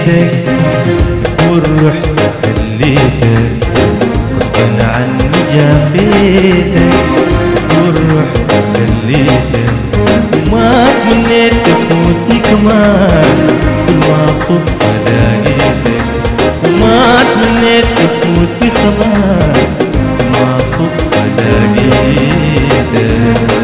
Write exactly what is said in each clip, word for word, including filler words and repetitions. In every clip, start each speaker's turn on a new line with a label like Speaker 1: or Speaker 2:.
Speaker 1: لقيتك تقول رحت خليتك غصبا عني جافيتك تقول رحت خليتك وما تمنيت تفوتني كمان كل ما صدفة لقيتك وما تمنيت تفوتني خلاص كل ما صدفة لقيتك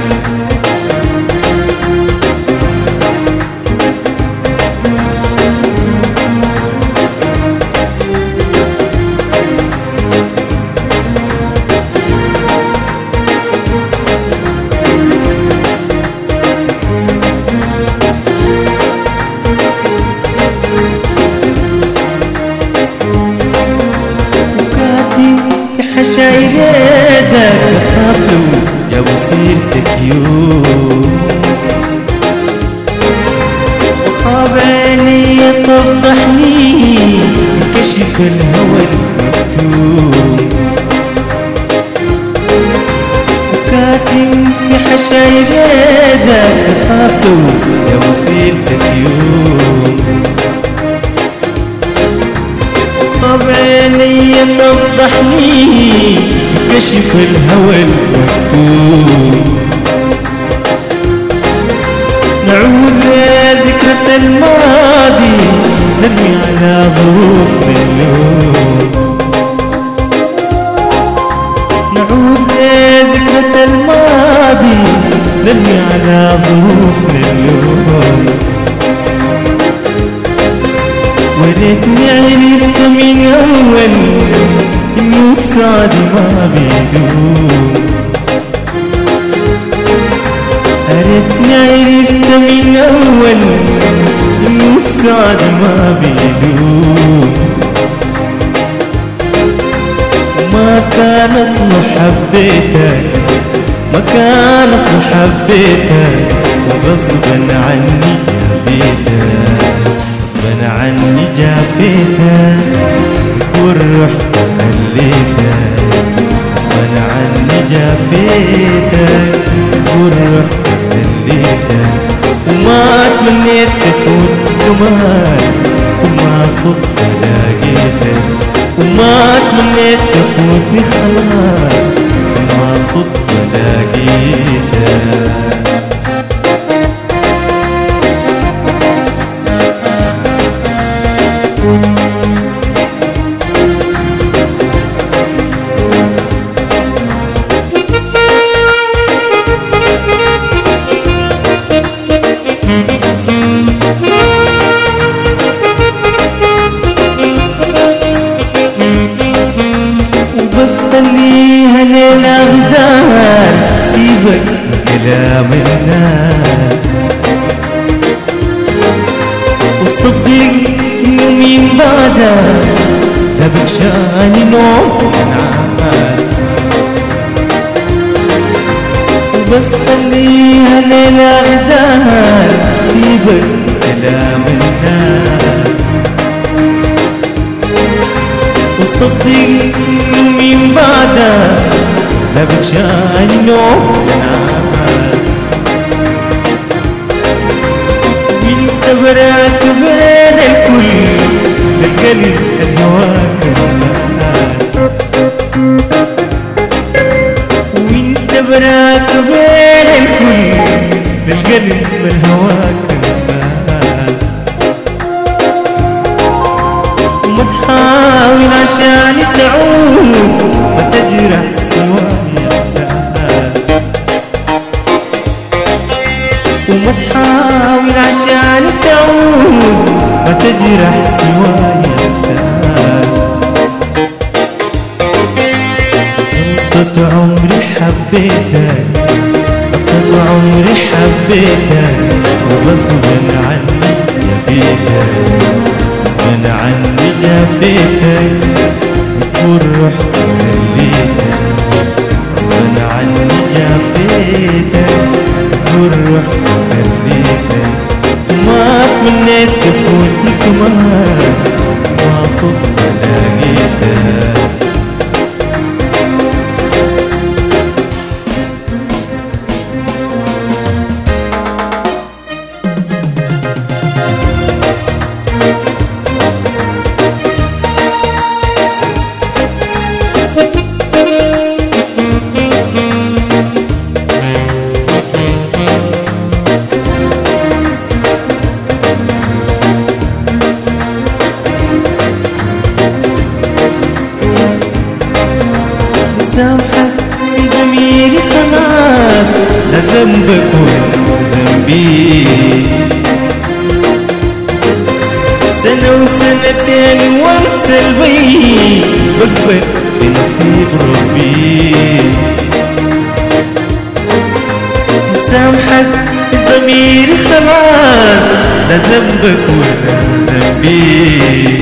Speaker 1: حشاي ريدك أخاف لو جو سيرتك يوم وخاب عيني تفضحني كشف الهوى المكتوم وكاتم في حشاي ريدك أخاف لو جو سيرتك يوم عيني تفضحني كشف الهوى المكتوم نعود لذكرى الماضي نرمي على ظروف اليوم نعود لذكرى الماضي نرمي على ظروف اليوم وريتني عرفت من أول إنه السعد ما بيدوم وريتني عرفت من أول إنه السعد ما بيدوم ما كان أصله حبيتك ما كان أصله حبيتك وغصبا عني جافيتك غصبا عني جافيتك تقول رحت خليتك غصبا عني جافيتك تقول رحت خليتك وما تمنيت تفوت كمان وما صدفة لقيتك وما تمنيت تفوتني خلاص وما صدفة لقيتك بس خليها ليلة غدار سيبك كلام الناس وصدق انه مين بعدها لا بكشاني نوم نعاس وبس خليها ليلة غدار سيبك كلام الناس وصدق انه مين بعدها لا بكشاني نوم نعاس وانت براك بين الكل القلب الهواك الناس وانت براك بين الكل القلب الهواك الناس وما تحاول عشان تعود ما تجرح سواي احساس وما تحاول عشان تعود ما تجرح سواي احساس غلطة عمري حبيتك غلطة عمري حبيتك وغصبا عني جافيتك غصبا عني جافيتك وتقول رحت خليتك غصبا عني جافيتك وتقول رحت خليتك وما تمنيت تفوتني كمان ما صدفة لقيتك جنبي. سنة وسنتين وانسى البيت بكبر بنصيب ربي. مسامحك ضميري خلاص لا ذنبك ولا ذنبي.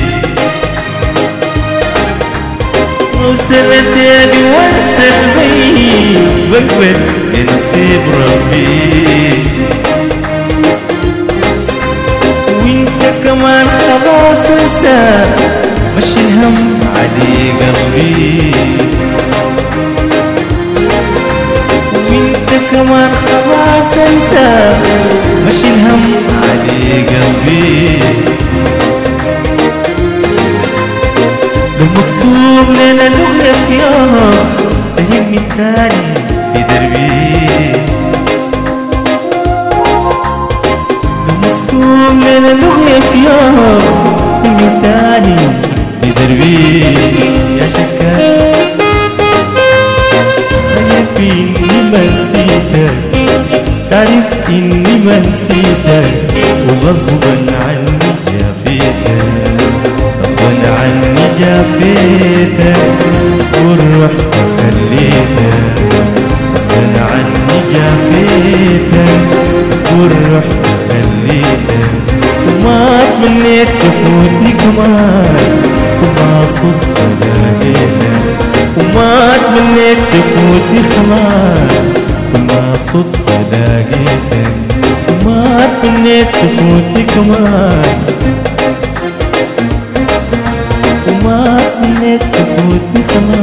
Speaker 1: وسنتين وانسى البيت بكبر بنصيب ربي. وانت كمان خلاص انسى مشي الهم علي قلبي. وانت كمان خلاص انسى مشي الهم علي قلبي. لو مكسور لنا لغلك يا تهمني تاني في دربي. لو مكسور لنا لغلك يا تهمني تاني في دربي. يا شكاك تعرف إني ما نسيتك، تعرف إني ما نسيتك وغصبا عني جافيتك، غصبا عني جافيتك ورحت خليتك، غصبا عني جافيتك ورحت خليتك. وما تمنيت تفوتني كمان وما صدت لقيتك، وما تمنيت تفوتني كمان وما صدت لقيتك، وما تمنيت تفوتني كمان وما تمنيت تفوتني كمان.